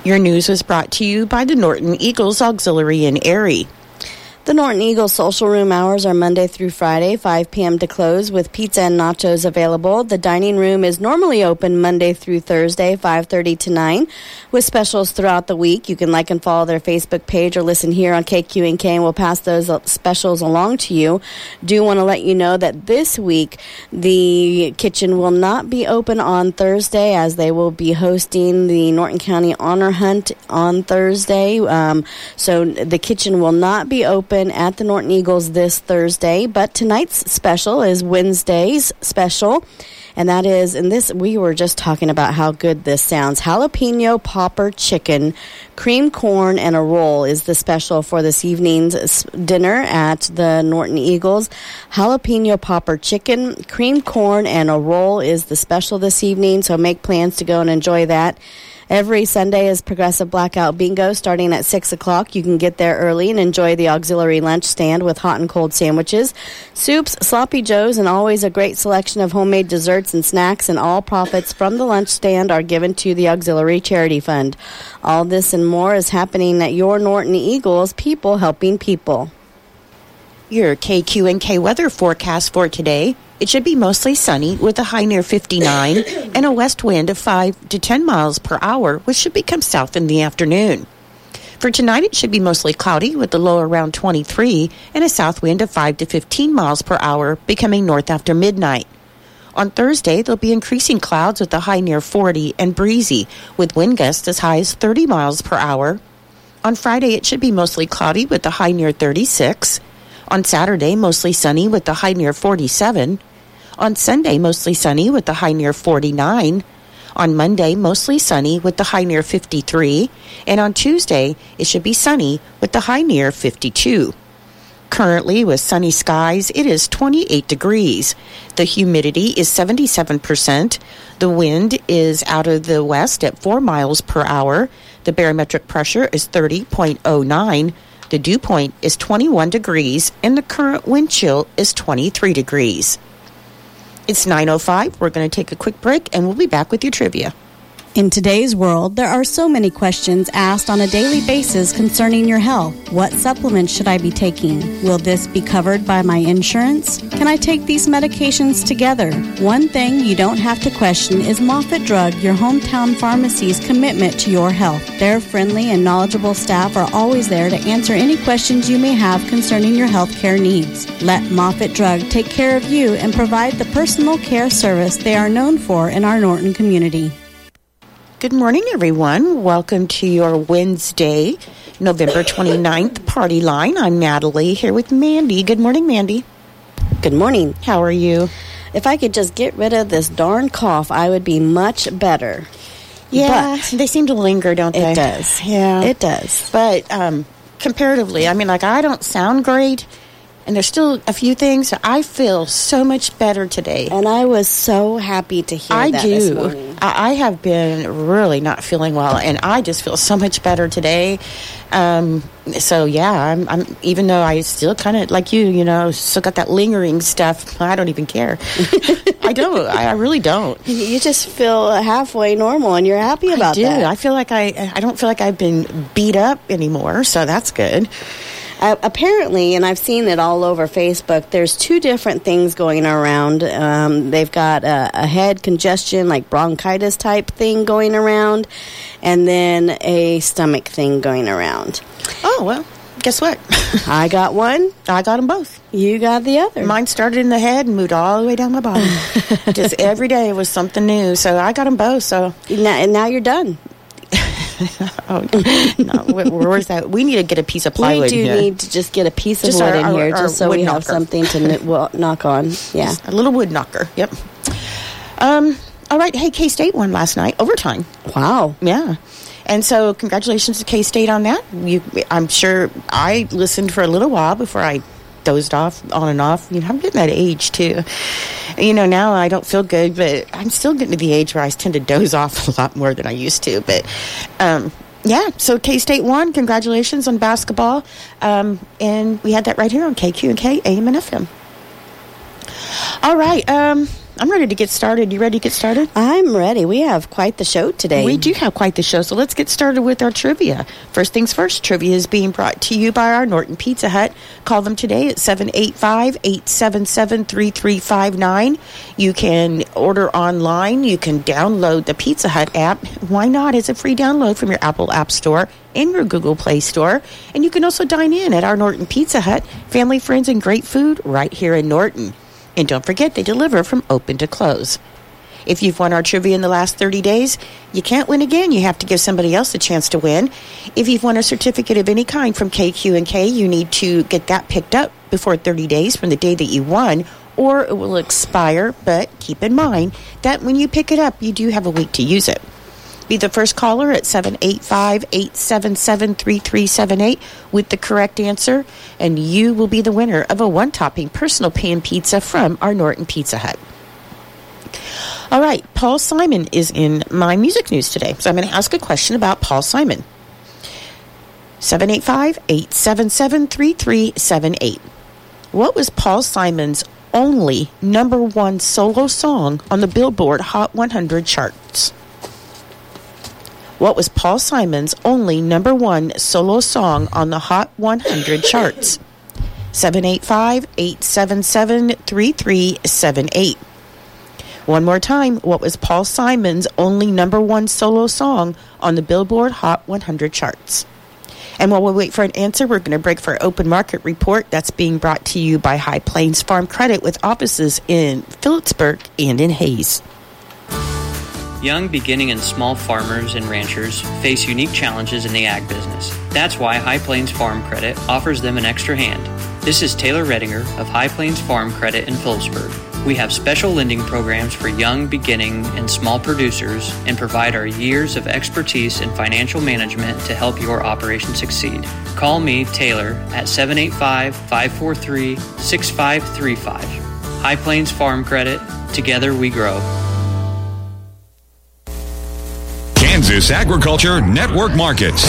Your news was brought to you by the Norton Eagles Auxiliary in Erie. The Norton Eagles social room hours are Monday through Friday, 5 p.m. to close, with pizza and nachos available. The dining room is normally open Monday through Thursday, 5:30 to 9, with specials throughout the week. You can like and follow their Facebook page or listen here on KQNK, and we'll pass those specials along to you. Do want to let you know that this week the kitchen will not be open on Thursday, as they will be hosting the Norton County Honor Hunt on Thursday. So the kitchen will not be open at the Norton Eagles this Thursday, but tonight's special is Wednesday's special, and that is, and this, we were just talking about how good this sounds. Jalapeno popper chicken, cream corn, and a roll is the special for this evening's dinner at the Norton Eagles. Jalapeno popper chicken, cream corn, and a roll is the special this evening, so make plans to go and enjoy that. Every Sunday is Progressive Blackout Bingo starting at 6 o'clock. You can get there early and enjoy the auxiliary lunch stand with hot and cold sandwiches, soups, sloppy joes, and always a great selection of homemade desserts and snacks, and all profits from the lunch stand are given to the Auxiliary Charity Fund. All this and more is happening at your Norton Eagles, people helping people. Your KQNK weather forecast for today. It should be mostly sunny with a high near 59 and a west wind of 5 to 10 miles per hour, which should become south in the afternoon. For tonight, it should be mostly cloudy with a low around 23 and a south wind of 5 to 15 miles per hour, becoming north after midnight. On Thursday, there'll be increasing clouds with a high near 40 and breezy, with wind gusts as high as 30 miles per hour. On Friday, it should be mostly cloudy with a high near 36. On Saturday, mostly sunny with a high near 47. On Sunday, mostly sunny with a high near 49. On Monday, mostly sunny with the high near 53. And on Tuesday, it should be sunny with the high near 52. Currently, with sunny skies, it is 28 degrees. The humidity is 77%. The wind is out of the west at 4 miles per hour. The barometric pressure is 30.09. The dew point is 21 degrees, and the current wind chill is 23 degrees. It's 9:05. We're going to take a quick break, and we'll be back with your trivia. In today's world, there are so many questions asked on a daily basis concerning your health. What supplements should I be taking? Will this be covered by my insurance? Can I take these medications together? One thing you don't have to question is Moffitt Drug, your hometown pharmacy's commitment to your health. Their friendly and knowledgeable staff are always there to answer any questions you may have concerning your health care needs. Let Moffitt Drug take care of you and provide the personal care service they are known for in our Norton community. Good morning, everyone. Welcome to your Wednesday, November 29th party line. I'm Natalie here with Mandy. Good morning, Mandy. Good morning. How are you? If I could just get rid of this darn cough, I would be much better. Yeah, but they seem to linger, don't they? It does. Yeah. It does. But comparatively, I mean, like, I don't sound great, and there's still a few things. I feel so much better today. And I was so happy to hear that this morning. I have been really not feeling well, and I just feel so much better today. So, yeah, I'm even though I still kind of, like you know, still got that lingering stuff, I don't even care. I don't. I really don't. You just feel halfway normal, and you're happy about that. I do. I feel like I don't feel like I've been beat up anymore, so that's good. Apparently, and I've seen it all over Facebook, there's two different things going around. They've got a head congestion, like bronchitis type thing going around, and then a stomach thing going around. Oh, well, guess what? I got one. I got them both. You got the other. Mine started in the head and moved all the way down my body. Just every day was something new, so I got them both. So now you're done. Oh, no, where's that? We need to get a piece of plywood. We do need to just get a piece of wood in here, just so we have something to knock on. Yeah, just a little wood knocker. Yep. All right. Hey, K-State won last night, overtime. Wow. Yeah. And so, congratulations to K-State on that. I'm sure I listened for a little while before I dozed off on and off. You know, I'm getting that age too. You know, now I don't feel good, but I'm still getting to the age where I tend to doze off a lot more than I used to. But yeah, so K-State won. Congratulations on basketball. And we had that right here on KQNK AM and FM. All right. I'm ready to get started. You ready to get started? I'm ready. We have quite the show today. We do have quite the show, so let's get started with our trivia. First things first, trivia is being brought to you by our Norton Pizza Hut. Call them today at 785-877-3359. You can order online. You can download the Pizza Hut app. Why not? It's a free download from your Apple App Store and your Google Play Store. And you can also dine in at our Norton Pizza Hut. Family, friends, and great food right here in Norton. And don't forget, they deliver from open to close. If you've won our trivia in the last 30 days, you can't win again. You have to give somebody else a chance to win. If you've won a certificate of any kind from KQ&K, you need to get that picked up before 30 days from the day that you won, or it will expire. But keep in mind that when you pick it up, you do have a week to use it. Be the first caller at 785-877-3378 with the correct answer, and you will be the winner of a one-topping personal pan pizza from our Norton Pizza Hut. All right, Paul Simon is in my music news today, so I'm going to ask a question about Paul Simon. 785-877-3378. What was Paul Simon's only #1 solo song on the Billboard Hot 100 charts? What was Paul Simon's only #1 solo song on the Hot 100 charts? 785-877-3378. One more time, what was Paul Simon's only #1 solo song on the Billboard Hot 100 charts? And while we wait for an answer, we're going to break for our open market report that's being brought to you by High Plains Farm Credit with offices in Phillipsburg and in Hayes. Young, beginning, and small farmers and ranchers face unique challenges in the ag business. That's why High Plains Farm Credit offers them an extra hand. This is Taylor Redinger of High Plains Farm Credit in Phillipsburg. We have special lending programs for young, beginning, and small producers and provide our years of expertise in financial management to help your operation succeed. Call me, Taylor, at 785-543-6535. High Plains Farm Credit. Together we grow. Kansas Agriculture Network Markets.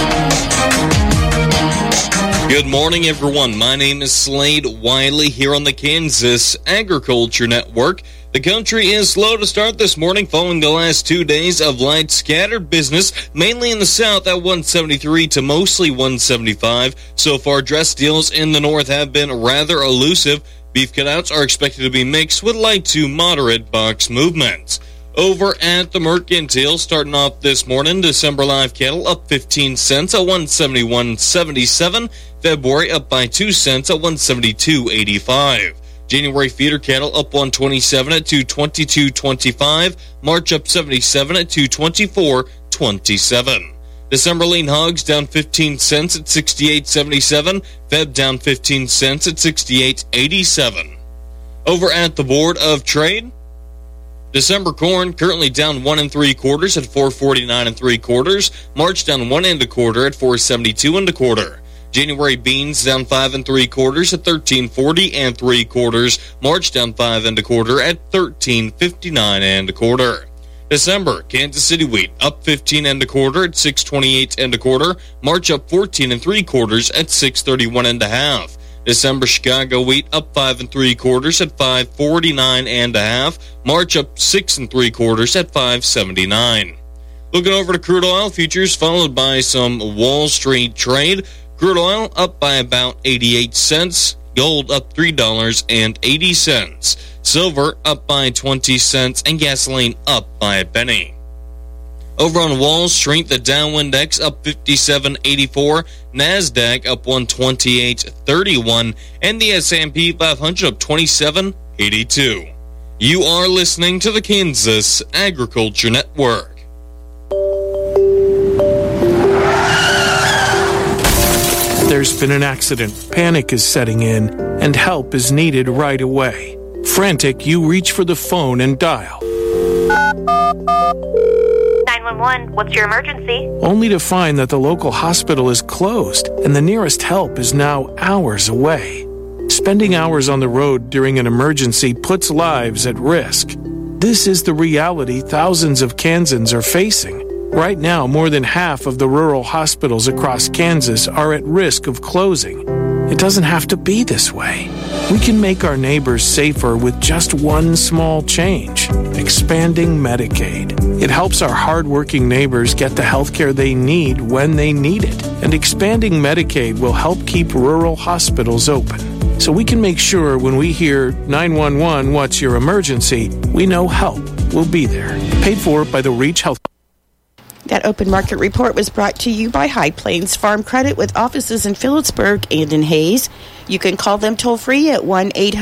Good morning, everyone. My name is Slade Wiley here on the Kansas Agriculture Network. The country is slow to start this morning following the last 2 days of light scattered business, mainly in the south at 173 to mostly 175. So far, dress deals in the north have been rather elusive. Beef cutouts are expected to be mixed with light to moderate box movements. Over at the Mercantile, starting off this morning, December live cattle up 15 cents at 171.77. February up by 2 cents at 172.85. January feeder cattle up 127 at 222.25. March up 77 at 224.27. December lean hogs down 15 cents at 68.77. Feb down 15 cents at 68.87. Over at the Board of Trade, December corn currently down 1 3/4 at 449 3/4. March down 1 1/4 at 472 1/4. January beans down 5 3/4 at 1340 3/4. March down 5 1/4 at 1359 1/4. December Kansas City wheat up 15 1/4 at 628 1/4. March up 14 3/4 at 631 1/2. December Chicago wheat up 5 3/4 at 549 1/2. March up 6 3/4 at 579. Looking over to crude oil futures, followed by some Wall Street trade. Crude oil up by about 88 cents. Gold up $3.80. Silver up by 20 cents. And gasoline up by a penny. Over on Wall Street, the Dow Index up 57.84, NASDAQ up 128.31, and the S&P 500 up 27.82. You are listening to the Kansas Agriculture Network. There's been an accident. Panic is setting in, and help is needed right away. Frantic, you reach for the phone and dial. 911, what's your emergency? Only to find that the local hospital is closed and the nearest help is now hours away. Spending hours on the road during an emergency puts lives at risk. This is the reality thousands of Kansans are facing. Right now, more than half of the rural hospitals across Kansas are at risk of closing. It doesn't have to be this way. We can make our neighbors safer with just one small change: expanding Medicaid. It helps our hardworking neighbors get the health care they need when they need it. And expanding Medicaid will help keep rural hospitals open. So we can make sure when we hear 911, what's your emergency, we know help will be there. Paid for by the Reach Health. That open market report was brought to you by High Plains Farm Credit with offices in Phillipsburg and in Hayes. You can call them toll-free at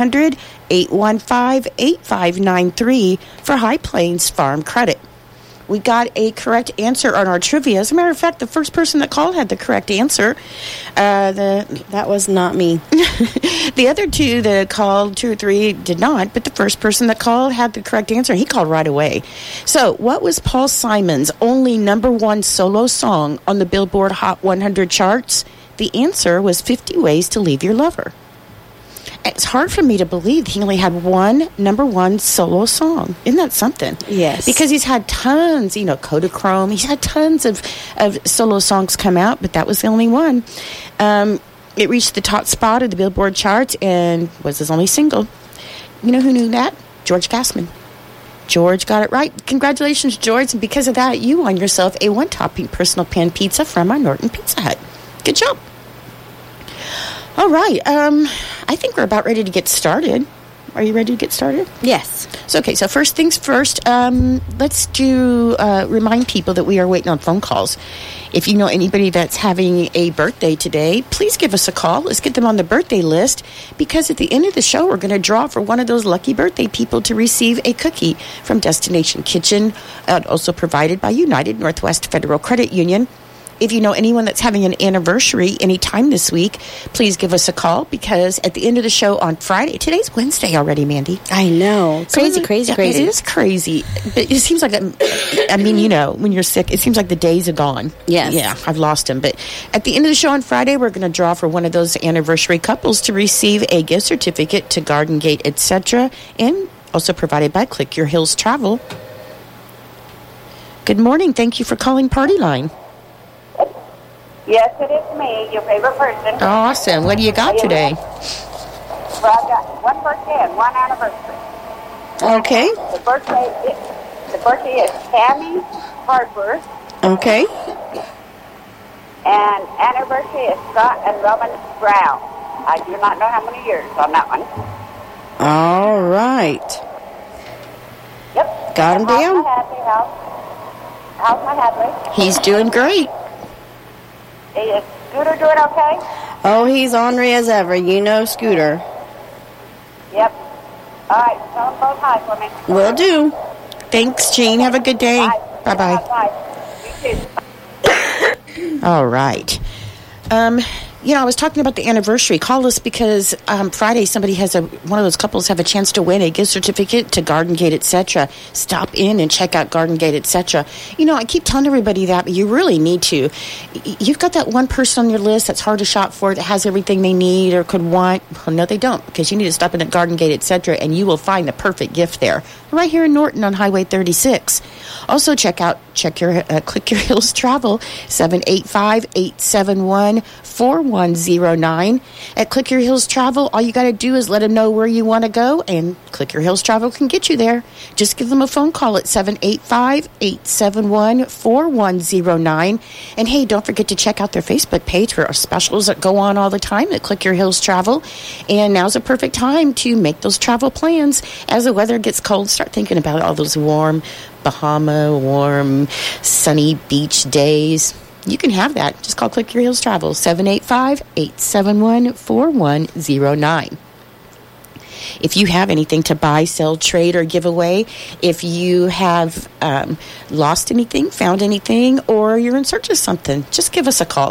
1-800-815-8593 for High Plains Farm Credit. We got a correct answer on our trivia. As a matter of fact, the first person that called had the correct answer. That was not me. The other two that called, 2 or 3, did not, but the first person that called had the correct answer. He called right away. So, what was Paul Simon's only #1 solo song on the Billboard Hot 100 charts? The answer was 50 Ways to Leave Your Lover. It's hard for me to believe he only had one #1 solo song. Isn't that something? Yes. Because he's had tons, Kodachrome. He's had tons of solo songs come out, but that was the only one. It reached the top spot of the Billboard charts and was his only single. You know who knew that? George Gassman. George got it right. Congratulations, George. And because of that, you won yourself a 1-topping personal pan pizza from our Norton Pizza Hut. Good job. All right. I think we're about ready to get started. Are you ready to get started? Yes. So first things first, let's remind people that we are waiting on phone calls. If you know anybody that's having a birthday today, please give us a call. Let's get them on the birthday list, because at the end of the show, we're going to draw for one of those lucky birthday people to receive a cookie from Destination Kitchen, also provided by United Northwest Federal Credit Union. If you know anyone that's having an anniversary anytime this week, please give us a call, because at the end of the show on Friday, today's Wednesday already, Mandy. I know. Crazy. It is crazy. But it seems like, when you're sick, it seems like the days are gone. Yes. Yeah, I've lost them. But at the end of the show on Friday, we're going to draw for one of those anniversary couples to receive a gift certificate to Garden Gate, etc., and also provided by Click Your Hills Travel. Good morning. Thank you for calling Party Line. Yes, it is me, your favorite person. Awesome. What do you got today? Well, I've got one birthday and one anniversary. Okay. The birthday is Tammy Harper, Okay. and anniversary is Scott and Robin Brown. I do not know how many years on that one. All right. Yep. Got him down. How's my Hadley? He's doing great. Is Scooter doing okay? Oh, he's ornery as ever. You know Scooter. Yep. All right, tell them both hi for me. Will do. Thanks, Jean. Have a good day. Bye. Bye-bye. Bye. You too. All right. I was talking about the anniversary. Call us because Friday somebody one of those couples have a chance to win a gift certificate to Garden Gate, etc. Stop in and check out Garden Gate, etc. I keep telling everybody that, but you really need to. You've got that one person on your list that's hard to shop for, that has everything they need or could want. Well, no, they don't, because you need to stop in at Garden Gate, etc., and you will find the perfect gift there. Right here in Norton on Highway 36. Also, Click Your Hills Travel, 785-871-4109. At Click Your Hills Travel, all you got to do is let them know where you want to go, and Click Your Hills Travel can get you there. Just give them a phone call at 785-871-4109. And hey, don't forget to check out their Facebook page for our specials that go on all the time at Click Your Hills Travel. And now's a perfect time to make those travel plans. As the weather gets cold, start thinking about all those warm sunny beach days. You can have that. Just call Click Your Hills Travel, 785-871-4109. If you have anything to buy, sell, trade, or give away, if you have lost anything, found anything, or you're in search of something, just give us a call,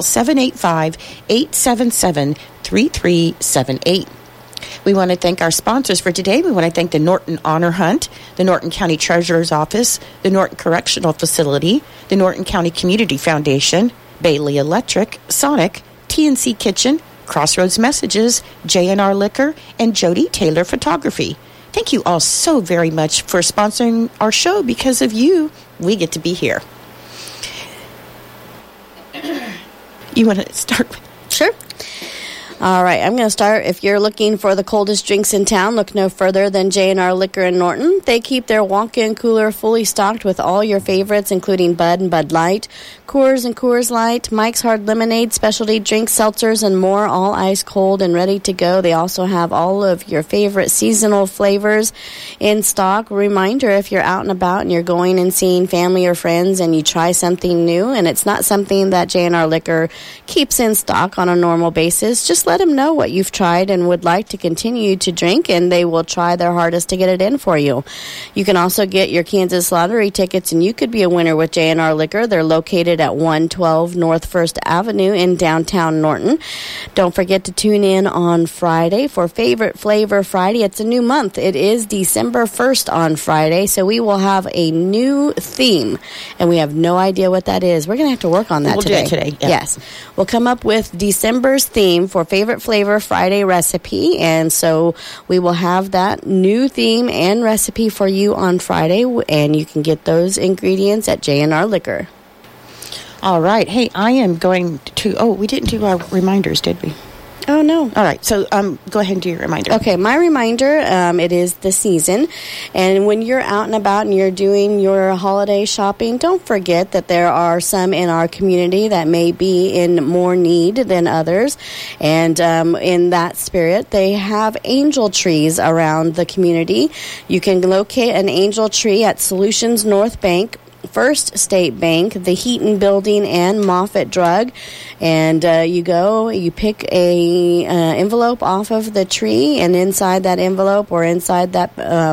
785-877-3378. We want to thank our sponsors for today. We want to thank the Norton Honor Hunt, the Norton County Treasurer's Office, the Norton Correctional Facility, the Norton County Community Foundation, Bailey Electric, Sonic, TNC Kitchen, Crossroads Messages, J&R Liquor, and Jody Taylor Photography. Thank you all so very much for sponsoring our show. Because of you, we get to be here. You want to start? Sure. All right, I'm going to start. If you're looking for the coldest drinks in town, look no further than J&R Liquor in Norton. They keep their walk-in cooler fully stocked with all your favorites, including Bud and Bud Light, Coors and Coors Light, Mike's Hard Lemonade, specialty drinks, seltzers, and more, all ice cold and ready to go. They also have all of your favorite seasonal flavors in stock. Reminder, if you're out and about and you're going and seeing family or friends and you try something new and it's not something that J&R Liquor keeps in stock on a normal basis, just let them know what you've tried and would like to continue to drink, and they will try their hardest to get it in for you. You can also get your Kansas Lottery tickets, and you could be a winner with J&R Liquor. They're located at 112 North 1st Avenue in downtown Norton. Don't forget to tune in on Friday for Favorite Flavor Friday. It's a new month. It is December 1st on Friday, so we will have a new theme, and we have no idea what that is. We're going to have to work on that today. We'll do it today. Yeah. Yes. We'll come up with December's theme for Favorite Flavor Friday recipe, and so we will have that new theme and recipe for you on Friday, and you can get those ingredients at J&R Liquor. All right. Hey, I am going to... Oh, we didn't do our reminders, did we? Oh, no. All right. So go ahead and do your reminder. Okay. My reminder, it is the season. And when you're out and about and you're doing your holiday shopping, don't forget that there are some in our community that may be in more need than others. And in that spirit, they have angel trees around the community. You can locate an angel tree at Solutions North Bank, First State Bank, the Heaton Building, and Moffett Drug. And you pick a envelope off of the tree, and inside that envelope or inside that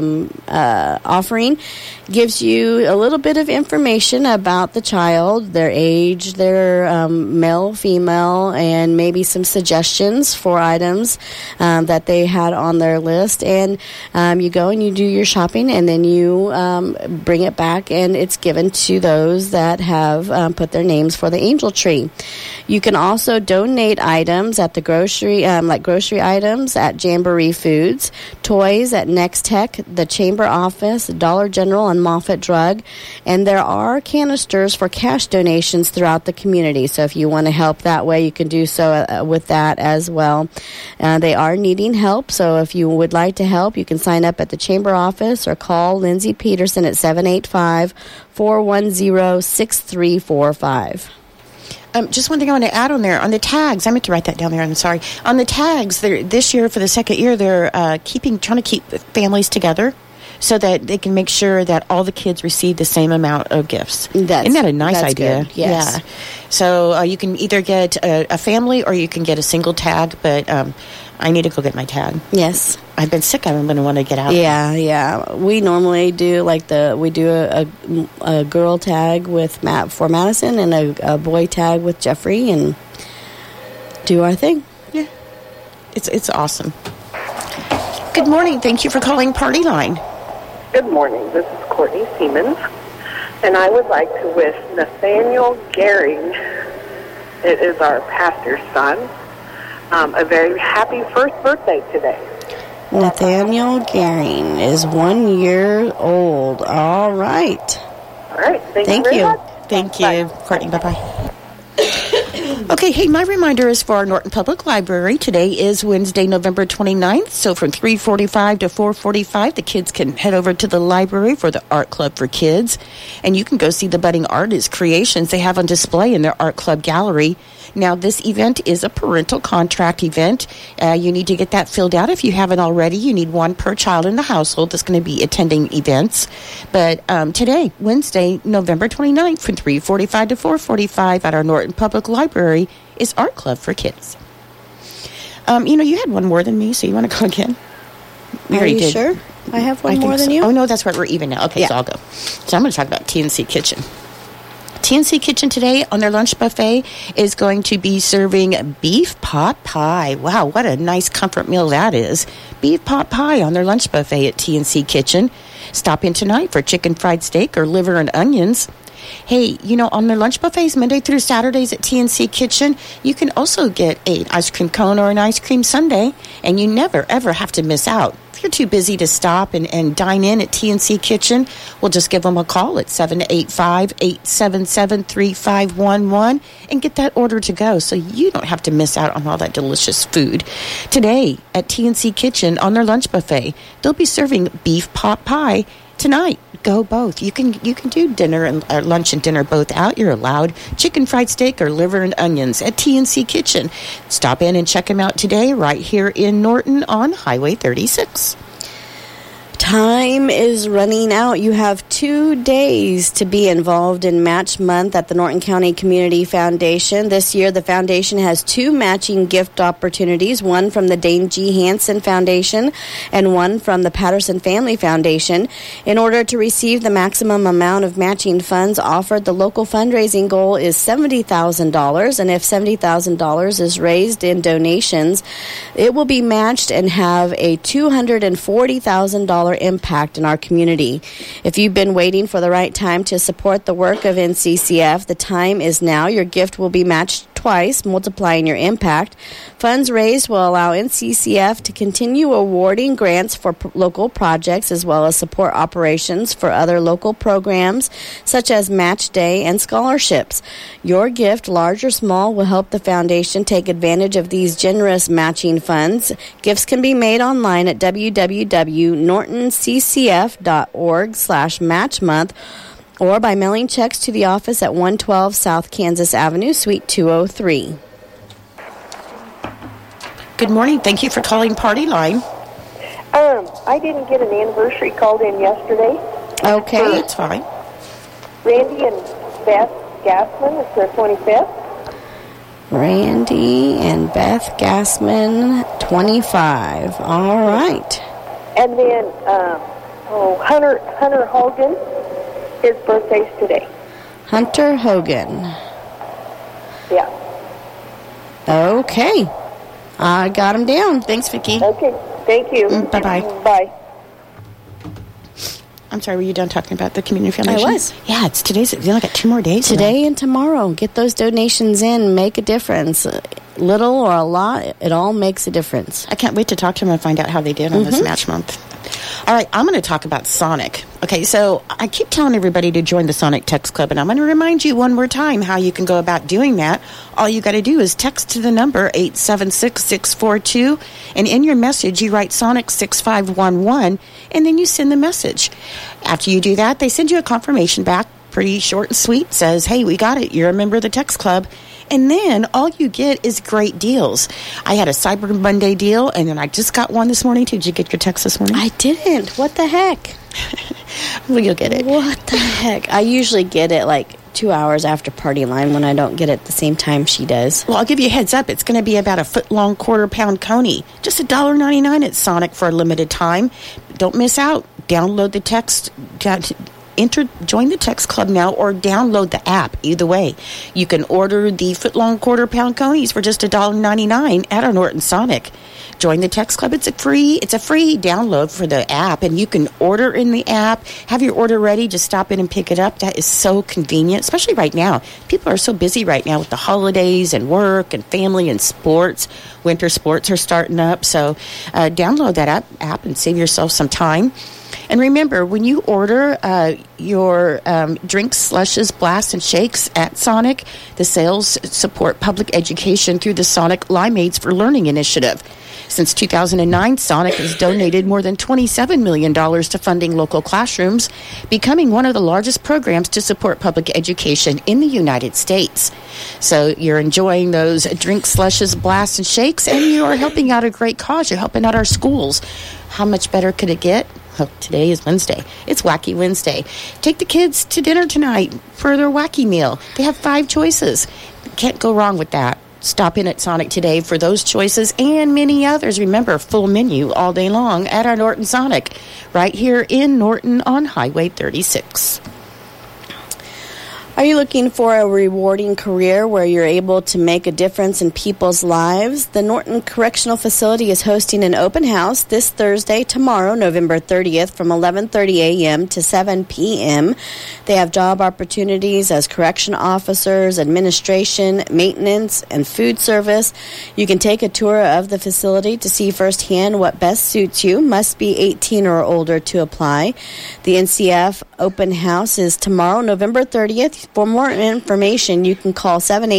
offering gives you a little bit of information about the child, their age, their male, female, and maybe some suggestions for items that they had on their list. And you go and you do your shopping, and then you bring it back, and it's given to those that have put their names for the angel tree. You can also donate items at the grocery, like grocery items at Jamboree Foods, toys at Next Tech, the Chamber Office, Dollar General, and Moffett Drug. And there are canisters for cash donations throughout the community. So if you want to help that way, you can do so with that as well. They are needing help. So if you would like to help, you can sign up at the Chamber Office or call Lindsay Peterson at 785-410-6345. Just one thing I want to add on there. On the tags, I meant to write that down there, I'm sorry. On the tags, this year, for the second year, they're trying to keep families together so that they can make sure that all the kids receive the same amount of gifts. Isn't that a nice idea? Good. Yes. Yeah. So you can either get a family or you can get a single tag, but I need to go get my tag. Yes. I've been sick. I'm going to want to get out. Yeah. We normally do a girl tag for Madison and a boy tag with Jeffrey, and do our thing. Yeah. It's awesome. Good morning. Thank you for calling Party Line. Good morning. This is Courtney Siemens, and I would like to wish Nathaniel Gehring, it is our pastor's son, a very happy first birthday today. Nathaniel Gehring is 1 year old. All right. All right. Thank you very much. Thank you, Courtney. Bye-bye. Okay, hey, my reminder is for our Norton Public Library. Today is Wednesday, November 29th, so from 3:45 to 4:45, the kids can head over to the library for the Art Club for Kids, and you can go see the budding artist creations they have on display in their Art Club gallery. Now, this event is a parental contract event. You need to get that filled out if you haven't already. You need one per child in the household that's going to be attending events. But today, Wednesday, November 29th, from 3:45 to 4:45 at our Norton Public Library is Art Club for Kids. You had one more than me, so you want to go again? Are you sure? I have one more than you? Oh, no, that's right. We're even now. Okay, yeah. So I'll go. So I'm going to talk about TNC Kitchen. TNC Kitchen today on their lunch buffet is going to be serving beef pot pie. Wow, what a nice comfort meal that is. Beef pot pie on their lunch buffet at TNC Kitchen. Stop in tonight for chicken fried steak or liver and onions. Hey, on their lunch buffets Monday through Saturdays at TNC Kitchen, you can also get an ice cream cone or an ice cream sundae, and you never, ever have to miss out. you're too busy to stop and dine in at TNC Kitchen, we'll just give them a call at 785-877-3511 and get that order to go so you don't have to miss out on all that delicious food. Today at TNC Kitchen on their lunch buffet, they'll be serving beef pot pie tonight. Go both. You can do dinner and lunch and dinner both out. You're allowed chicken fried steak or liver and onions at TNC Kitchen. Stop in and check them out today right here in Norton on Highway 36. Time is running out. You have 2 days to be involved in Match Month at the Norton County Community Foundation. This year, the foundation has 2 matching gift opportunities, one from the Dane G. Hansen Foundation and one from the Patterson Family Foundation. In order to receive the maximum amount of matching funds offered, the local fundraising goal is $70,000, and if $70,000 is raised in donations, it will be matched and have a $240,000 impact in our community. If you've been waiting for the right time to support the work of NCCF, the time is now. Your gift will be matched twice, multiplying your impact. Funds raised will allow NCCF to continue awarding grants for local projects as well as support operations for other local programs such as Match Day and scholarships. Your gift, large or small, will help the foundation take advantage of these generous matching funds. Gifts can be made online at www.nortonccf.org/matchmonth or by mailing checks to the office at 112 South Kansas Avenue, Suite 203. Good morning. Thank you for calling Party Line. I didn't get an anniversary called in yesterday. Okay, that's fine. Randy and Beth Gassman, it's their 25th. Randy and Beth Gassman, 25. All right. And then Hunter Hogan, his birthday's today. Hunter Hogan. Yeah. Okay. I got him down. Thanks, Vicki. Okay. Thank you. Bye-bye. Bye. I'm sorry, were you done talking about the Community Foundation? I was. Yeah, it's today's. You only got 2 more days. Today and tomorrow. Get those donations in. Make a difference. Little or a lot, it all makes a difference. I can't wait to talk to them and find out how they did on this Match Month. All right, I'm going to talk about Sonic. Okay, so I keep telling everybody to join the Sonic Text Club, and I'm going to remind you one more time how you can go about doing that. All you got to do is text to the number 876-642, and in your message, you write Sonic 6511, and then you send the message. After you do that, they send you a confirmation back, pretty short and sweet, says, hey, we got it, you're a member of the Text Club. And then all you get is great deals. I had a Cyber Monday deal, and then I just got one this morning, too. Did you get your text this morning? I didn't. What the heck? Well, you'll get it. What the heck? I usually get it like 2 hours after Party Line when I don't get it the same time she does. Well, I'll give you a heads up. It's going to be about a foot-long, quarter-pound coney. Just $1.99 at Sonic for a limited time. Don't miss out. Download the text... join the Text Club now or download the app. Either way, you can order the foot-long, quarter-pound conies for just $1.99 at our Norton Sonic. Join the Text Club. It's a free download for the app, and you can order in the app. Have your order ready. Just stop in and pick it up. That is so convenient, especially right now. People are so busy right now with the holidays and work and family and sports. Winter sports are starting up, so download that app and save yourself some time. And remember, when you order your drinks, slushes, blasts, and shakes at Sonic, the sales support public education through the Sonic Limeades for Learning initiative. Since 2009, Sonic has donated more than $27 million to funding local classrooms, becoming one of the largest programs to support public education in the United States. So you're enjoying those drinks, slushes, blasts, and shakes, and you are helping out a great cause. You're helping out our schools. How much better could it get? Oh, today is Wednesday. It's Wacky Wednesday. Take the kids to dinner tonight for their wacky meal. They have 5 choices. Can't go wrong with that. Stop in at Sonic today for those choices and many others. Remember, full menu all day long at our Norton Sonic, right here in Norton on Highway 36. Are you looking for a rewarding career where you're able to make a difference in people's lives? The Norton Correctional Facility is hosting an open house this Thursday, tomorrow, November 30th, from 11:30 a.m. to 7 p.m. They have job opportunities as correction officers, administration, maintenance, and food service. You can take a tour of the facility to see firsthand what best suits you. Must be 18 or older to apply. The NCF open house is tomorrow, November 30th. For more information, you can call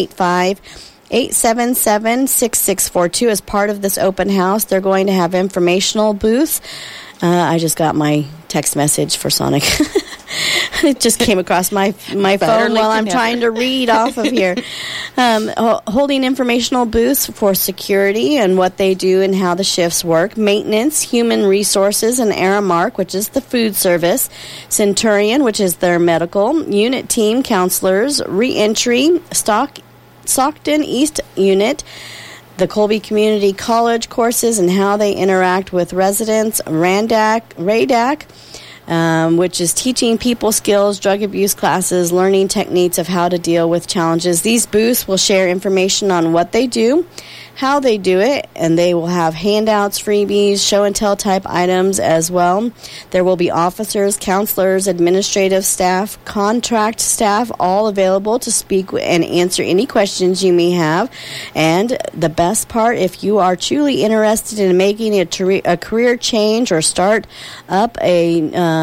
785-877-6642 as part of this open house. They're going to have informational booths. I just got my text message for Sonic. It just came across my phone while I'm trying to read off of here. Holding informational booths for security and what they do and how the shifts work. Maintenance, human resources, and Aramark, which is the food service. Centurion, which is their medical. Unit team counselors. Reentry, Stockton East Unit. The Colby Community College courses and how they interact with residents. RADAC, which is teaching people skills, drug abuse classes, learning techniques of how to deal with challenges. These booths will share information on what they do, how they do it, and they will have handouts, freebies, show and tell type items as well. There will be officers, counselors, administrative staff, contract staff, all available to speak and answer any questions you may have. And the best part, if you are truly interested in making a career change or start up a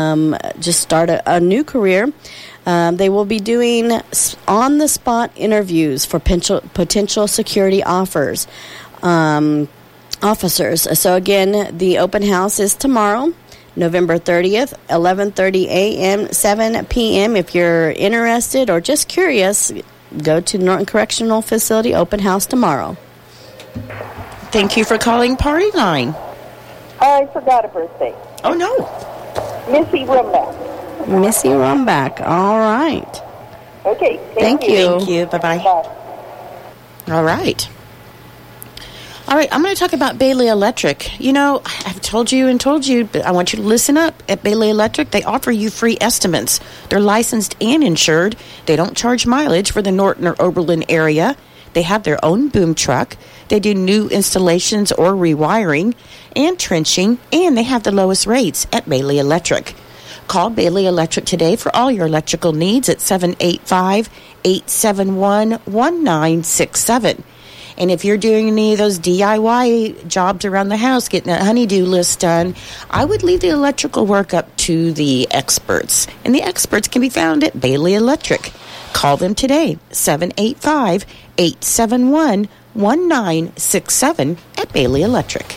new career, they will be doing on-the-spot interviews for potential security officers. So again, the open house is tomorrow, November 30th, 11:30 a.m., 7 p.m. If you're interested or just curious, go to Norton Correctional Facility open house tomorrow. Thank you for calling Party Line. I forgot a birthday. Oh, no. Missy Rumback. Missy Rumback. All right. Okay. Thank you. Thank you. Bye-bye. Bye. All right. All right, I'm going to talk about Bailey Electric. You know, I've told you, but I want you to listen up. At Bailey Electric, they offer you free estimates. They're licensed and insured. They don't charge mileage for the Norton or Oberlin area. They have their own boom truck. They do new installations or rewiring and trenching, and they have the lowest rates at Bailey Electric. Call Bailey Electric today for all your electrical needs at 785-871-1967. And if you're doing any of those DIY jobs around the house, getting that honey-do list done, I would leave the electrical work up to the experts. And the experts can be found at Bailey Electric. Call them today, 785-871-1967 at Bailey Electric.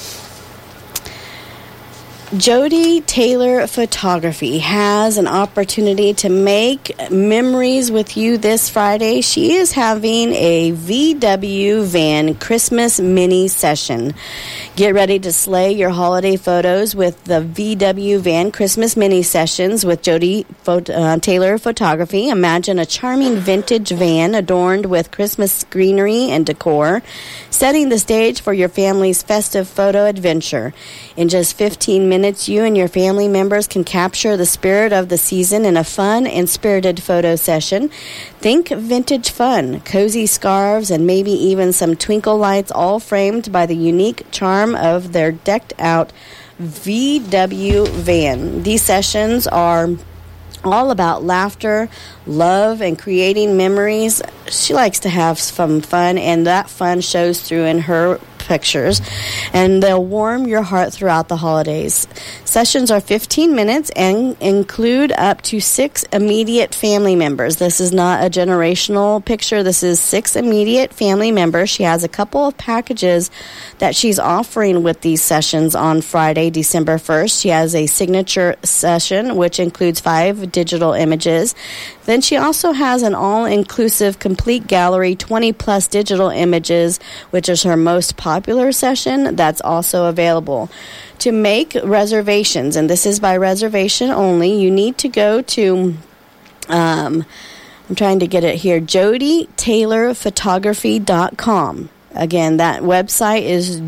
Jody Taylor Photography has an opportunity to make memories with you this Friday. She is having a VW Van Christmas mini session. Get ready to slay your holiday photos with the VW Van Christmas mini sessions with Jody Taylor Photography. Imagine a charming vintage van adorned with Christmas greenery and decor, setting the stage for your family's festive photo adventure. In just 15 minutes, you and your family members can capture the spirit of the season in a fun and spirited photo session. Think vintage fun, cozy scarves, and maybe even some twinkle lights, all framed by the unique charm of their decked-out VW van. These sessions are all about laughter, love, and creating memories. She likes to have some fun, and that fun shows through in her pictures, and they'll warm your heart throughout the holidays. Sessions are 15 minutes and include up to 6 immediate family members. This is not a generational picture. This is 6 immediate family members. She has a couple of packages that she's offering with these sessions on Friday, December 1st. She has a signature session, which includes 5 digital images. Then she also has an all-inclusive complete gallery, 20-plus digital images, which is her most popular session. That's also available. To make reservations, and this is by reservation only, you need to go to, I'm trying to get it here, jodytaylorphotography.com. Again, that website is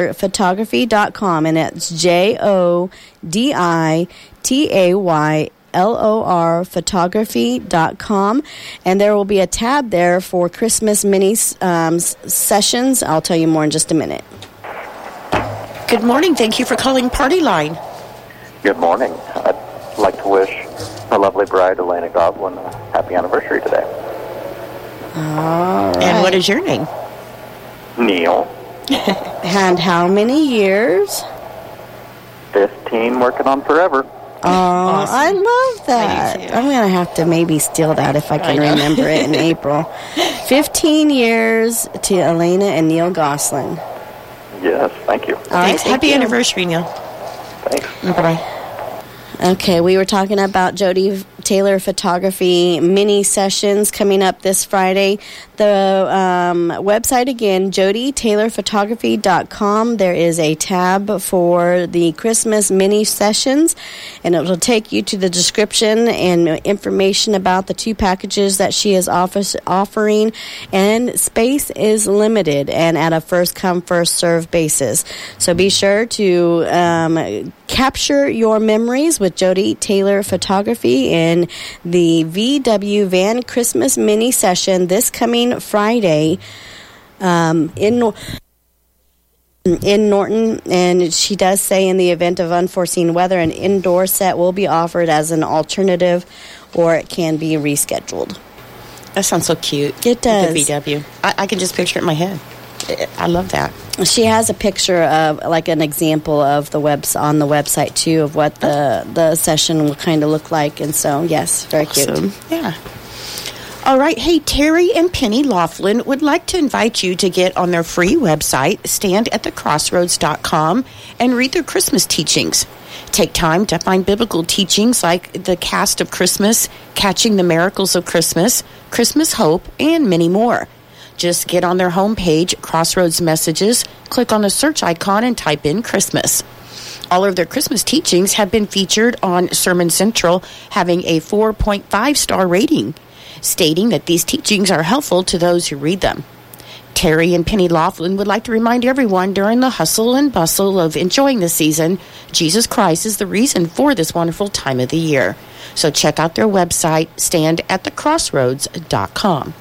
jodytaylorphotography.com, and it's JODITAYLORphotography.com. LORphotography.com, and there will be a tab there for Christmas mini sessions. I'll tell you more in just a minute. Good morning. Thank you for calling Party Line. Good morning. I'd like to wish our lovely bride, Elena Goblin, a happy anniversary today. All right. And what is your name? Neil. And how many years? 15, working on forever. Oh, awesome. I love that. I'm going to have to maybe steal that if I can remember it in April. 15 years to Elena and Neil Goslin. Yes, thank you. All right, happy anniversary, Neil. Thanks. Bye-bye. Okay, we were talking about Jody Taylor Photography mini sessions coming up this Friday. The website again, jodytaylorphotography.com. There is a tab for the Christmas mini sessions, and it will take you to the description and information about the 2 packages that she is offering. And space is limited and at a first-come, first-served basis. So be sure to capture your memories with Jody Taylor Photography in the VW Van Christmas mini session this coming Friday in Norton. And she does say, in the event of unforeseen weather, an indoor set will be offered as an alternative, or it can be rescheduled. That sounds so cute. It does. The VW. I can just picture it in my head. I love that. She has a picture of, like, an example of the on the website too, of what the session will kind of look like. And so, yes, very awesome. Cute. Yeah. All right. Hey, Terry and Penny Laughlin would like to invite you to get on their free website, standatthecrossroads.com, and read their Christmas teachings. Take time to find biblical teachings like the Cast of Christmas, Catching the Miracles of Christmas, Christmas Hope, and many more. Just get on their homepage, Crossroads Messages, click on the search icon, and type in Christmas. All of their Christmas teachings have been featured on Sermon Central, having a 4.5-star rating, stating that these teachings are helpful to those who read them. Terry and Penny Laughlin would like to remind everyone during the hustle and bustle of enjoying the season, Jesus Christ is the reason for this wonderful time of the year. So check out their website, standatthecrossroads.com.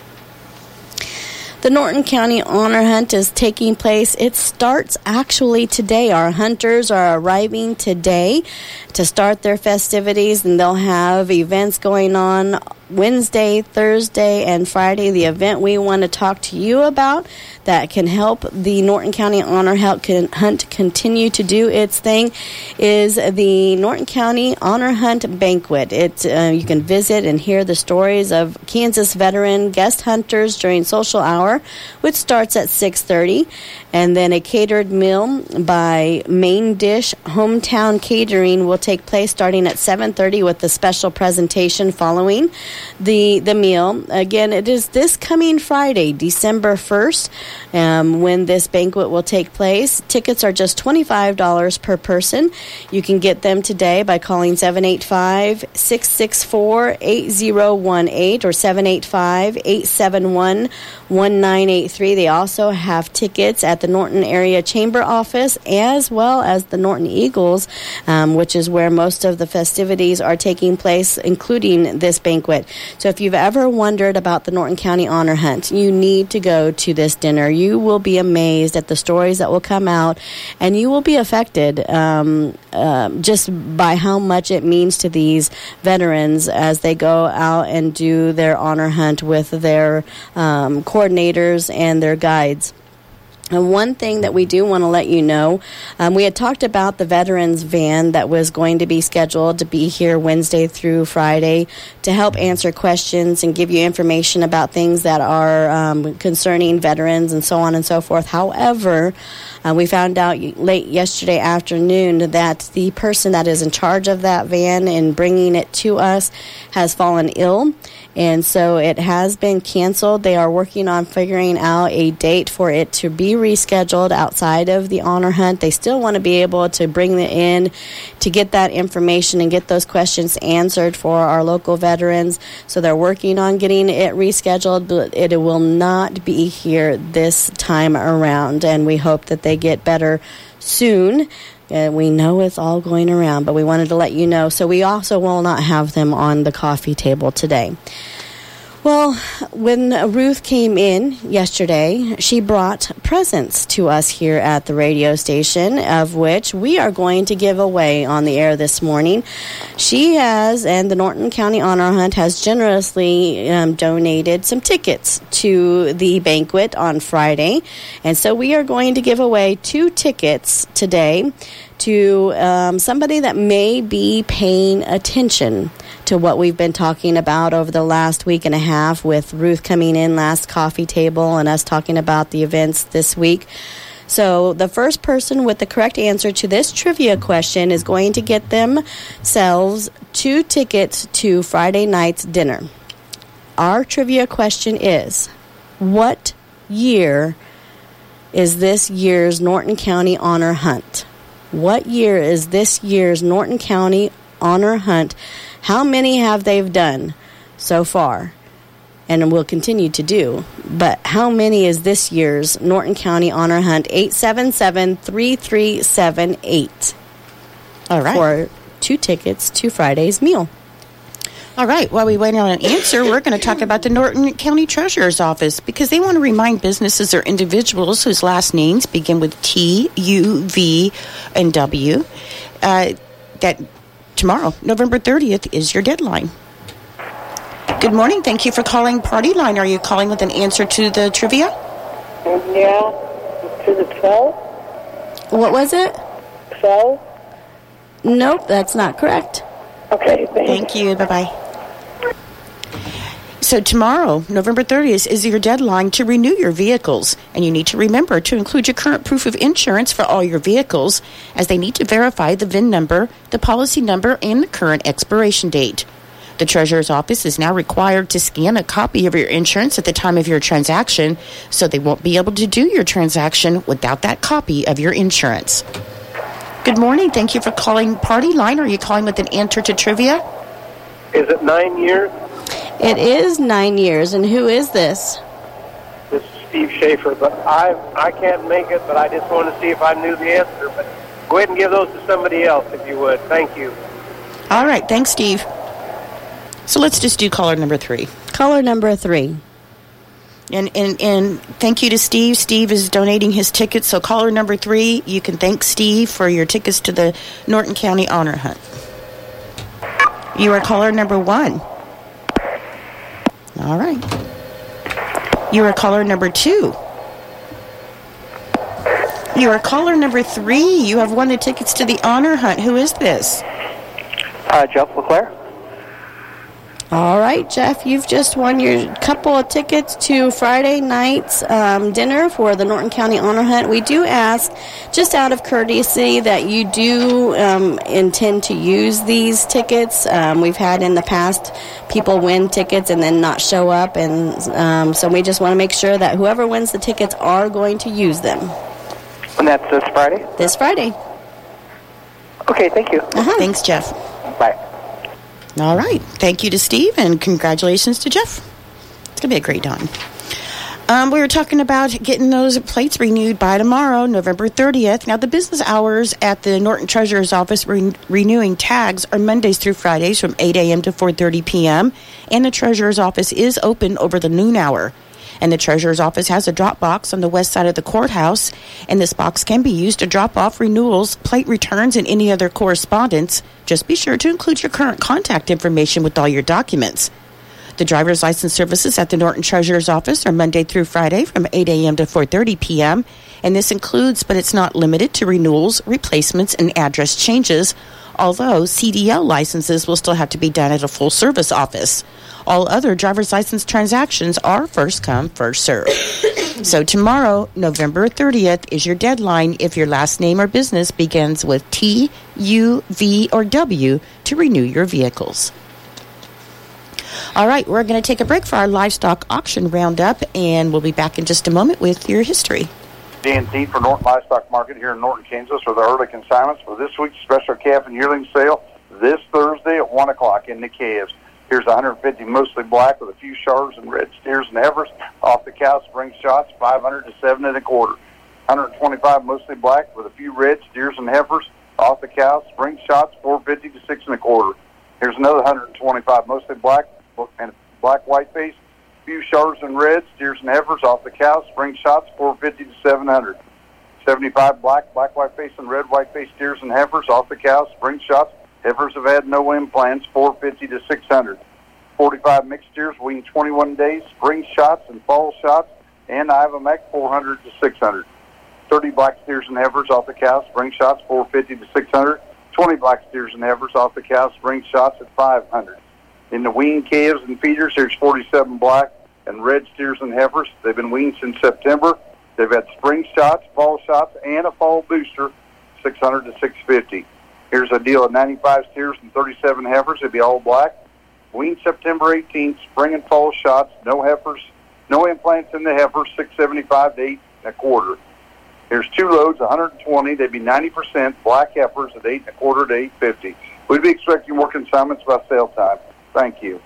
The Norton County Honor Hunt is taking place. It starts actually today. Our hunters are arriving today to start their festivities, and they'll have events going on Wednesday, Thursday, and Friday. The event we want to talk to you about that can help the Norton County Honor Hunt continue to do its thing is the Norton County Honor Hunt Banquet. You can visit and hear the stories of Kansas veteran guest hunters during social hour, which starts at 6:30, and then a catered meal by Main Dish Hometown Catering will take place starting at 7:30 with the special presentation following the meal. Again, it is this coming Friday, December 1st, when this banquet will take place. Tickets are just $25 per person. You can get them today by calling 785-664-8018 or 785-871-1983. They also have tickets at the Norton Area Chamber Office as well as the Norton Eagles, which is where most of the festivities are taking place, including this banquet. So if you've ever wondered about the Norton County Honor Hunt, you need to go to this dinner. You will be amazed at the stories that will come out, and you will be affected just by how much it means to these veterans as they go out and do their honor hunt with their coordinators and their guides. And one thing that we do want to let you know, we had talked about the veterans van that was going to be scheduled to be here Wednesday through Friday to help answer questions and give you information about things that are concerning veterans and so on and so forth. However, we found out late yesterday afternoon that the person that is in charge of that van and bringing it to us has fallen ill. And so it has been canceled. They are working on figuring out a date for it to be rescheduled outside of the honor hunt. They still want to be able to bring it in to get that information and get those questions answered for our local veterans. So they're working on getting it rescheduled, but it will not be here this time around. And we hope that they get better soon. We know it's all going around, but we wanted to let you know. So we also will not have them on the coffee table today. Well, when Ruth came in yesterday, she brought presents to us here at the radio station, of which we are going to give away on the air this morning. She has, and the Norton County Honor Hunt has generously donated some tickets to the banquet on Friday. And so we are going to give away 2 tickets today to somebody that may be paying attention to what we've been talking about over the last week and a half, with Ruth coming in last coffee table and us talking about the events this week. So the first person with the correct answer to this trivia question is going to get themselves 2 tickets to Friday night's dinner. Our trivia question is, what year is this year's Norton County Honor Hunt? What year is this year's Norton County Honor Hunt? How many have they done so far? And will continue to do. But how many is this year's Norton County Honor Hunt? 877-3378. All right. For 2 tickets to Friday's meal. All right. While we wait on an answer, we're going to talk about the Norton County Treasurer's Office, because they want to remind businesses or individuals whose last names begin with T, U, V, and W that tomorrow, November 30th, is your deadline. Good morning. Thank you for calling Party Line. Are you calling with an answer to the trivia? Yeah. To the 12? What was it? 12? Nope, that's not correct. Okay, thank you. Bye-bye. So tomorrow, November 30th, is your deadline to renew your vehicles. And you need to remember to include your current proof of insurance for all your vehicles, as they need to verify the VIN number, the policy number, and the current expiration date. The Treasurer's Office is now required to scan a copy of your insurance at the time of your transaction, so they won't be able to do your transaction without that copy of your insurance. Good morning. Thank you for calling Party Line. Are you calling with an answer to trivia? Is it 9 years? It is 9 years. And who is this? This is Steve Schaefer, but I can't make it, but I just want to see if I knew the answer. But go ahead and give those to somebody else, if you would. Thank you. All right. Thanks, Steve. So let's just do caller number 3. Caller number 3. And thank you to Steve. Steve is donating his tickets. So caller number 3, you can thank Steve for your tickets to the Norton County Honor Hunt. You are caller number 1. All right. You are caller number 2. You are caller number 3. You have won the tickets to the Honor Hunt. Who is this? Jeff LeClaire. All right, Jeff, you've just won your couple of tickets to Friday night's dinner for the Norton County Honor Hunt. We do ask, just out of courtesy, that you do intend to use these tickets. We've had in the past people win tickets and then not show up, and so we just want to make sure that whoever wins the tickets are going to use them. And that's this Friday? This Friday. Okay, thank you. Thanks, Jeff. Bye. All right. Thank you to Steve, and congratulations to Jeff. It's going to be a great time. We were talking about getting those plates renewed by tomorrow, November 30th. Now, the business hours at the Norton Treasurer's Office renewing tags are Mondays through Fridays from 8 a.m. to 4:30 p.m., and the Treasurer's Office is open over the noon hour. And the Treasurer's Office has a drop box on the west side of the courthouse, and this box can be used to drop off renewals, plate returns, and any other correspondence. Just be sure to include your current contact information with all your documents. The driver's license services at the Norton Treasurer's Office are Monday through Friday from 8 a.m. to 4:30 p.m., and this includes, but it's not limited to, renewals, replacements, and address changes, although CDL licenses will still have to be done at a full-service office. All other driver's license transactions are first come, first served. So tomorrow, November 30th, is your deadline if your last name or business begins with T, U, V, or W to renew your vehicles. All right, we're going to take a break for our livestock auction roundup, and we'll be back in just a moment with your history. D&T for Norton Livestock Market here in Norton, Kansas, with the early consignments for this week's special calf and yearling sale this Thursday at 1 o'clock in the calves. Here's 150 mostly black with a few shards and red steers and heifers. Off the cow spring shots, 500 to 7 1/4. 125 mostly black with a few red steers and heifers. off the cow. Spring shots, $4.50 to $6 1/4. Here's another 125, mostly black and black white face. Few shars and reds, steers and heifers off the cow. Spring shots, $4.50 to $700. 75 black white face and red white face steers and heifers off the cow. Spring shots, heifers have had no implants, $4.50 to $600. 45 mixed steers, weaned 21 days. Spring shots and fall shots, and Ivamec, $400 to $600. 30 black steers and heifers off the cow. Spring shots, $4.50 to $600. 20 black steers and heifers off the cow. Spring shots at $500. In the weaned calves and feeders, there's 47 black and red steers and heifers. They've been weaned since September. They've had spring shots, fall shots, and a fall booster, $600 to $650. Here's a deal of 95 steers and 37 heifers. It'd be all black. Weaned September 18th, spring and fall shots, no heifers, no implants in the heifers, $675 to $8 1/4. Here's 2 loads, 120. They'd be 90% black heifers at $8 1/4 to $850. We'd be expecting more consignments by sale time. Thank you.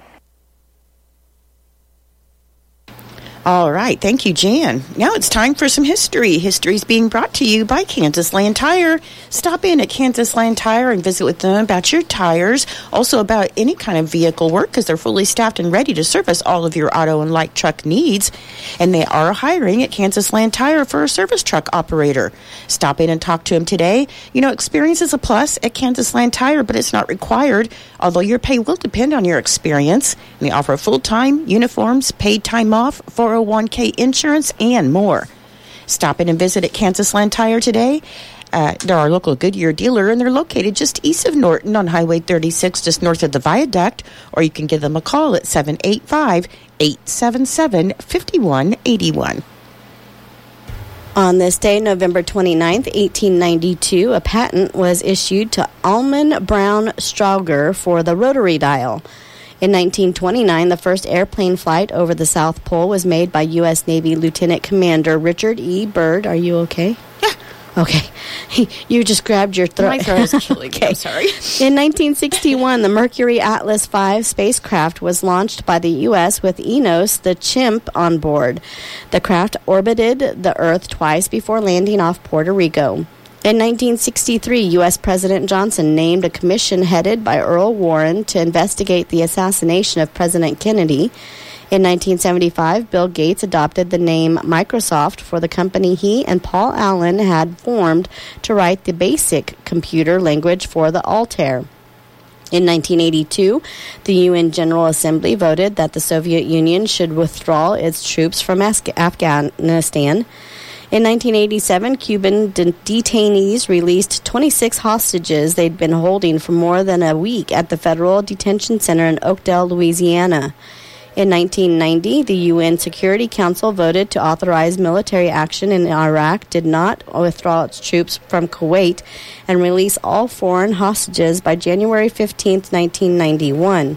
All right. Thank you, Jan. Now it's time for some history. History is being brought to you by Kansas Land Tire. Stop in at Kansas Land Tire and visit with them about your tires, also about any kind of vehicle work, because they're fully staffed and ready to service all of your auto and light truck needs. And they are hiring at Kansas Land Tire for a service truck operator. Stop in and talk to them today. You know, experience is a plus at Kansas Land Tire, but it's not required, although your pay will depend on your experience. And they offer full-time, uniforms, paid time off, 401k insurance, and more. Stop in and visit at Kansas Land Tire today. They're our local Goodyear dealer, and they're located just east of Norton on Highway 36, just north of the viaduct, or you can give them a call at 785-877-5181. On this day, November 29th, 1892, a patent was issued to Alman Brown Strauger for the rotary dial. In 1929, the first airplane flight over the South Pole was made by U.S. Navy Lieutenant Commander Richard E. Byrd. Are you okay? Yeah. Okay. You just grabbed your throat. My throat is killing me. I'm sorry. In 1961, the Mercury Atlas V spacecraft was launched by the U.S. with Enos, the chimp, on board. The craft orbited the Earth twice before landing off Puerto Rico. In 1963, U.S. President Johnson named a commission headed by Earl Warren to investigate the assassination of President Kennedy. In 1975, Bill Gates adopted the name Microsoft for the company he and Paul Allen had formed to write the BASIC computer language for the Altair. In 1982, the UN General Assembly voted that the Soviet Union should withdraw its troops from Afghanistan. In 1987, Cuban detainees released 26 hostages they'd been holding for more than a week at the Federal Detention Center in Oakdale, Louisiana. In 1990, the UN Security Council voted to authorize military action in Iraq, did not withdraw its troops from Kuwait, and release all foreign hostages by January 15, 1991.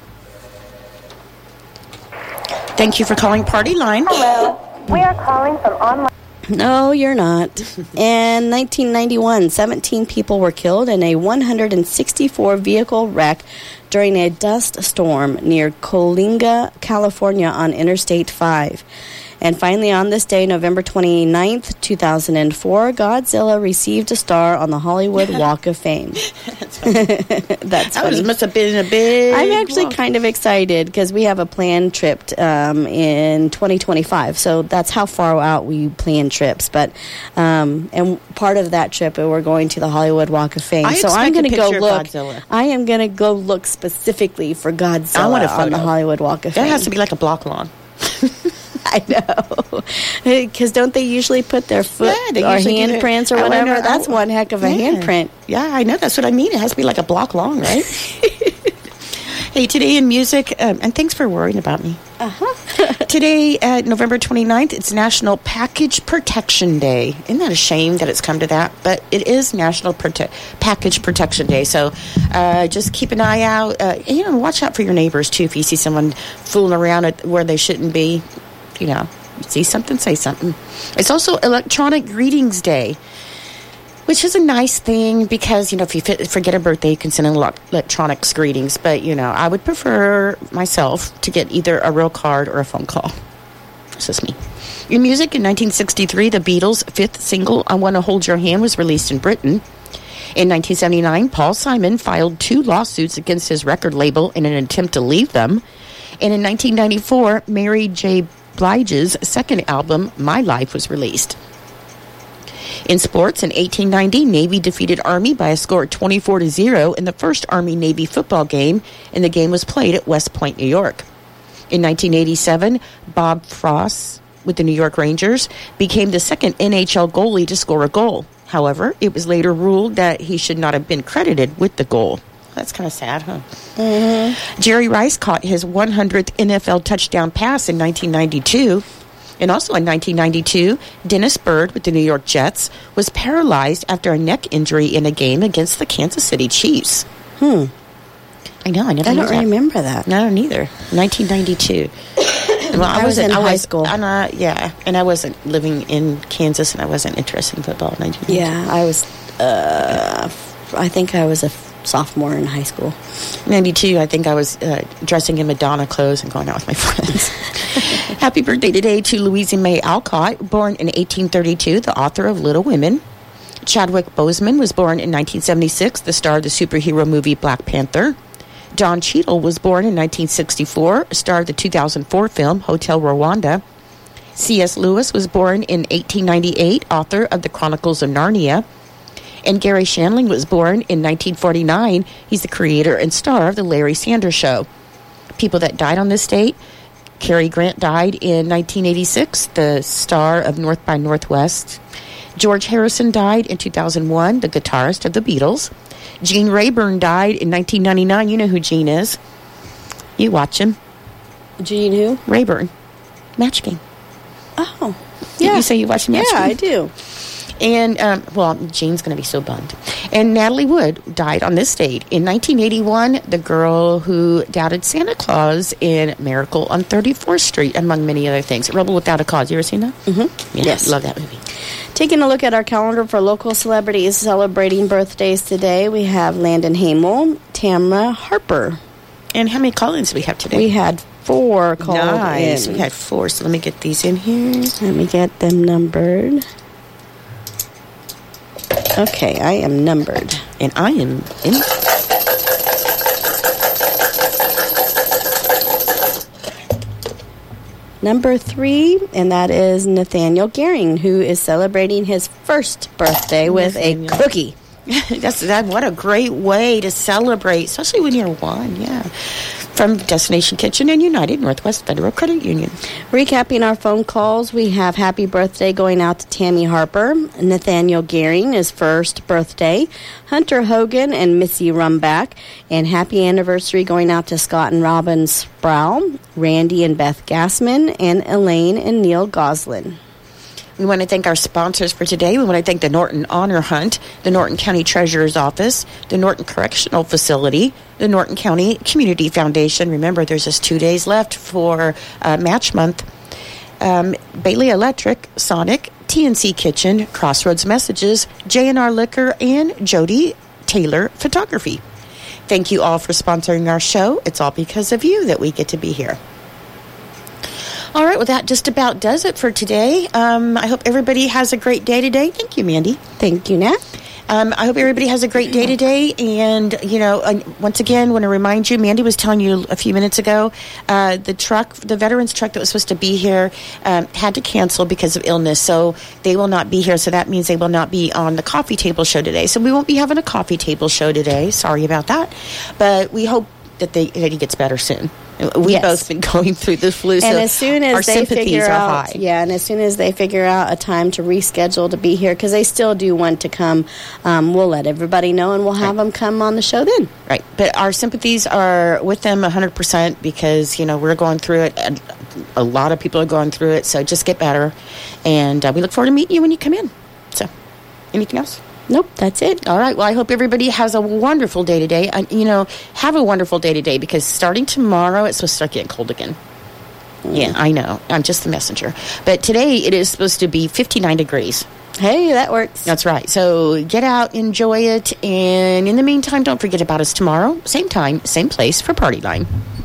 Thank you for calling Party Line. Hello. We are calling from online. No, you're not. In 1991, 17 people were killed in a 164-vehicle wreck during a dust storm near Coalinga, California on Interstate 5. And finally, on this day, November 29th, 2004, Godzilla received a star on the Hollywood Walk of Fame. That's funny. Must have been a big I'm actually walk. kind of excited because we have a planned trip in 2025. So that's how far out we plan trips. But and part of that trip, we're going to the Hollywood Walk of Fame. So I'm going to go look. I am going to go look specifically for Godzilla on the Hollywood Walk of Fame. That has to be like a block long. I know. Because don't they usually put their foot or handprints or whatever? That's one heck of a handprint. Yeah, I know. That's what I mean. It has to be like a block long, right? Hey, today in music, and thanks for worrying about me. Today, November 29th, it's National Package Protection Day. Isn't that a shame that it's come to that? But it is National Package Protection Day. So just keep an eye out. And watch out for your neighbors, too, if you see someone fooling around where they shouldn't be. You know, see something, say something. It's also Electronic Greetings Day, which is a nice thing because, if you forget a birthday, you can send in electronics greetings. But, I would prefer myself to get either a real card or a phone call. This is me. In music, in 1963, the Beatles' fifth single, I Want to Hold Your Hand, was released in Britain. In 1979, Paul Simon filed 2 lawsuits against his record label in an attempt to leave them. And in 1994, Mary J. Blige's second album, My Life, was released. In sports, in 1890, Navy defeated Army by a score of 24-0 in the first Army-Navy football game, and the game was played at West Point, New York. In 1987, Bob Frost, with the New York Rangers, became the second NHL goalie to score a goal. However, it was later ruled that he should not have been credited with the goal. That's kind of sad, huh? Mm-hmm. Jerry Rice caught his 100th NFL touchdown pass in 1992. And also in 1992, Dennis Byrd with the New York Jets was paralyzed after a neck injury in a game against the Kansas City Chiefs. I know, I don't remember that. No, I don't either. 1992. Well, I was in high school. And I wasn't living in Kansas, and I wasn't interested in football in 1992. Yeah, I was, I think I was a sophomore in high school. 92, I think I was dressing in Madonna clothes and going out with my friends. Happy birthday today to Louisa May Alcott, born in 1832, the author of Little Women. Chadwick Boseman was born in 1976, the star of the superhero movie Black Panther. Don Cheadle was born in 1964, star of the 2004 film Hotel Rwanda. C.S. Lewis was born in 1898, author of the Chronicles of Narnia. And Gary Shandling was born in 1949. He's the creator and star of The Larry Sanders Show. People that died on this date: Cary Grant died in 1986, the star of North by Northwest. George Harrison died in 2001, the guitarist of the Beatles. Gene Rayburn died in 1999. You know who Gene is. You watch him. Gene who? Rayburn. Match Game. Oh, yeah. You say you watch Match Game? Yeah, I do. And, Gene's going to be so bummed. And Natalie Wood died on this date. In 1981, the girl who doubted Santa Claus in Miracle on 34th Street, among many other things. Rebel Without a Cause. You ever seen that? Mm-hmm. Yeah, yes. Love that movie. Taking a look at our calendar for local celebrities celebrating birthdays today, we have Landon Hamel, Tamara Harper. And how many call-ins do we have today? We had 4 called nice. in. We had 4, so let me get these in here. Let me get them numbered. Okay, I am numbered. And I am in. Number 3, and that is Nathaniel Gehring, who is celebrating his first birthday with a cookie. What a great way to celebrate, especially when you're 1, yeah. From Destination Kitchen and United Northwest Federal Credit Union. Recapping our phone calls, we have happy birthday going out to Tammy Harper, Nathaniel Gehring, his first birthday, Hunter Hogan and Missy Rumback, and happy anniversary going out to Scott and Robin Sproul, Randy and Beth Gassman, and Elaine and Neil Goslin. We want to thank our sponsors for today. We want to thank the Norton Honor Hunt, the Norton County Treasurer's Office, the Norton Correctional Facility, the Norton County Community Foundation. Remember, there's just 2 days left for match month. Bailey Electric, Sonic, TNC Kitchen, Crossroads Messages, J&R Liquor, and Jody Taylor Photography. Thank you all for sponsoring our show. It's all because of you that we get to be here. All right, well, that just about does it for today. I hope everybody has a great day today. Thank you, Mandy. Thank you, Nat. I hope everybody has a great day today. And, once again, want to remind you, Mandy was telling you a few minutes ago, the veterans truck that was supposed to be here had to cancel because of illness. So they will not be here. So that means they will not be on the coffee table show today. So we won't be having a coffee table show today. Sorry about that. But we hope that he gets better soon. We've both been going through the flu, so and as soon as our sympathies are high. Yeah, and as soon as they figure out a time to reschedule to be here, because they still do want to come, we'll let everybody know, and we'll have them come on the show then. Right, but our sympathies are with them 100% because, we're going through it, and a lot of people are going through it, so just get better, and we look forward to meeting you when you come in. So, anything else? Nope, that's it. All right. Well, I hope everybody has a wonderful day today. Have a wonderful day today because starting tomorrow, it's supposed to start getting cold again. Yeah, I know. I'm just the messenger. But today, it is supposed to be 59 degrees. Hey, that works. That's right. So get out, enjoy it. And in the meantime, don't forget about us tomorrow. Same time, same place for Party Line.